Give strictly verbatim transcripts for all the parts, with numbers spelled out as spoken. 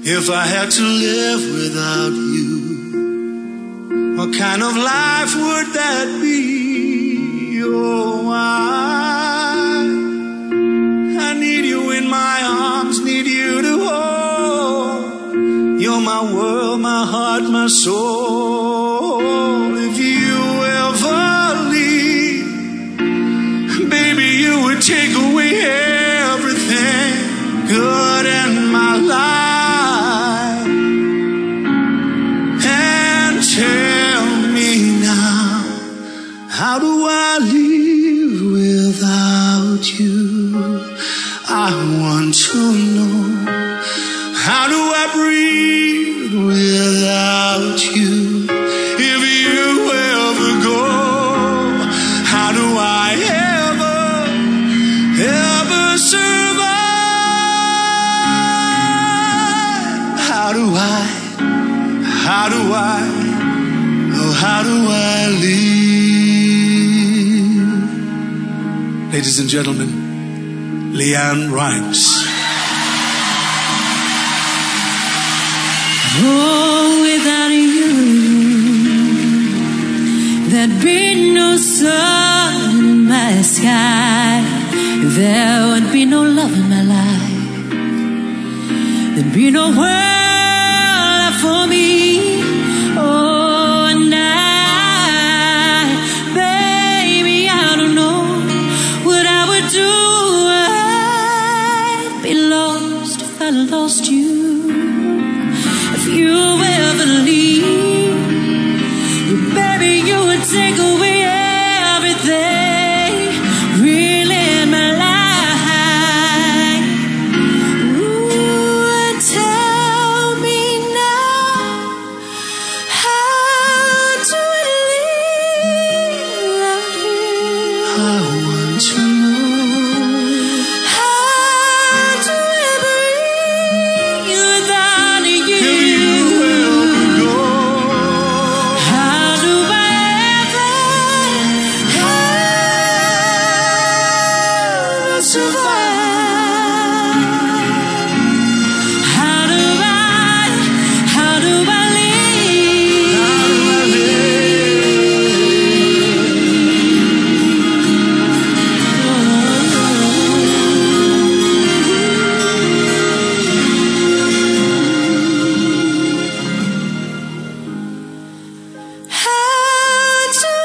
If I had to live without you, what kind of life would that be? Oh, I, I need you in my arms, need you to hold. You're my world, my heart, my soul. If you ever leave, baby, you would take away everything good in my life. And tell me now, how do I live without you? I want to know, how do I breathe without you? If you ever go, how do I ever, ever survive? How do I, how do I, oh, how do I live? Ladies and gentlemen, LeAnn Rimes. Oh, without you, there'd be no sun in my sky. There would be no love in my life. There'd be no world for me. Oh, and I, baby, I don't know what I would do. I'd be lost if I lost you. If you ever leave, baby, you would take away everything really in my life. Ooh, and tell me now, how do I live without you? I want to know, How do I breathe without you? if you ever go, How do I ever, ever survive? How do I, how do I live? how do I How do I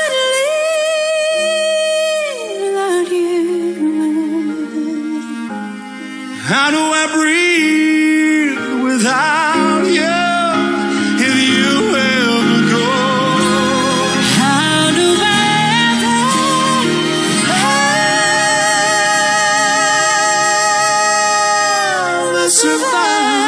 live without you? How do I breathe without you? If you ever go, How do I ever, ever survive?